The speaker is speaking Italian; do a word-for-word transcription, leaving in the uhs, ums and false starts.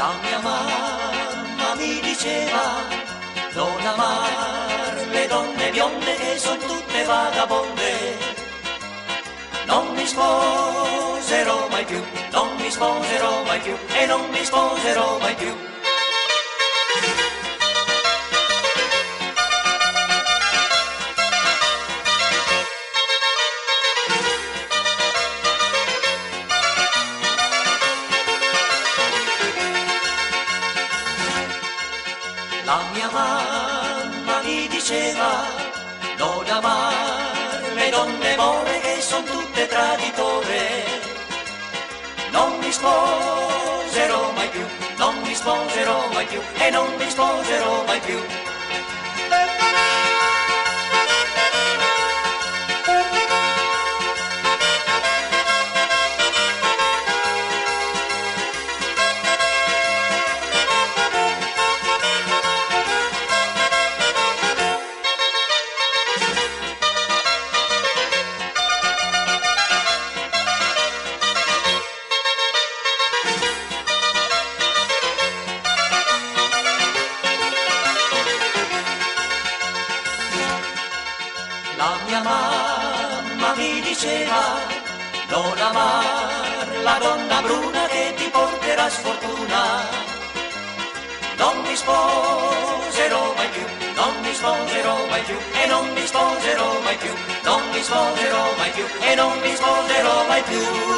La mia mamma mi diceva non amare le donne bionde che sono tutte vagabonde. Non mi sposerò mai più, non mi sposerò mai più e non mi sposerò mai più. La mia mamma mi diceva non amare le donne more che sono tutte traditore. Non mi sposerò mai più, non mi sposerò mai più e non mi sposerò mai più. La mia mamma mi diceva non amar la donna bruna che ti porterà sfortuna. Non mi sposerò mai più, non mi sposerò mai più e non mi sposerò mai più, non mi sposerò mai più e non mi sposerò mai più.